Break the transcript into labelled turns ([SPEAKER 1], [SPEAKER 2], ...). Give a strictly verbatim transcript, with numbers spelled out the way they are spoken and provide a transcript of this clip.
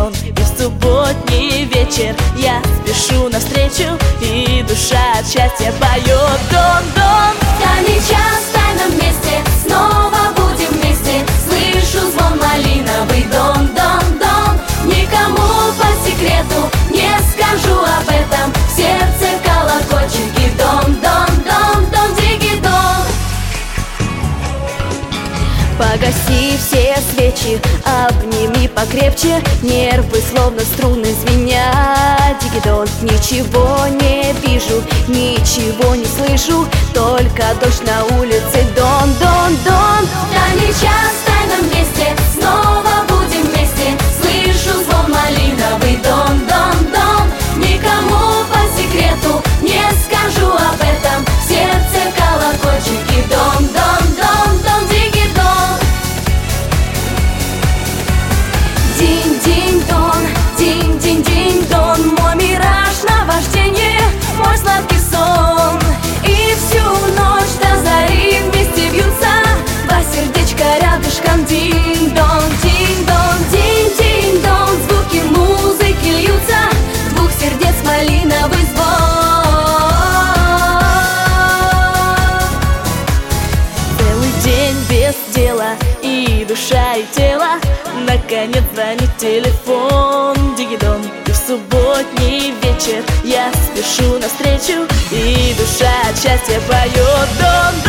[SPEAKER 1] дигидон. И в субботний вечер я спешу навстречу, и душа от счастья поет дон-дон.
[SPEAKER 2] Тайный час в тайном месте, снова будем вместе. Слышу звон малиновый, дон-дон-дон. Никому по секрету не скажу об этом. В сердце колокольчики, дон-дон-дон-дон, дигидон.
[SPEAKER 1] Погаси все свечи, обними покрепче, нервы словно струны звенят. Дигидон, ничего не вижу, ничего не слышу, только дождь на улице, дон-дон-дон.
[SPEAKER 2] Тайный час в тайном месте, снова будем вместе. Слышу звон малиновый, дон-дон-дон. Никому по секрету не скажу об этом. В сердце колокольчики, дон-дон-дон-дон, дигидон. Динь-динь-дон, динь-динь-динь-дон. Мой мираж, наваждение, мой сладкий сон. И всю ночь до зари вместе бьются два сердечка рядышком. Динь-дон, динь-дон, динь-динь-дон. Звуки музыки льются, двух сердец малиновый звон.
[SPEAKER 1] Целый день без дела, и душа, и тело, наконец звонит телефон. Дигидон, и в субботний вечер я спешу навстречу, и душа от счастья поет дон-дон.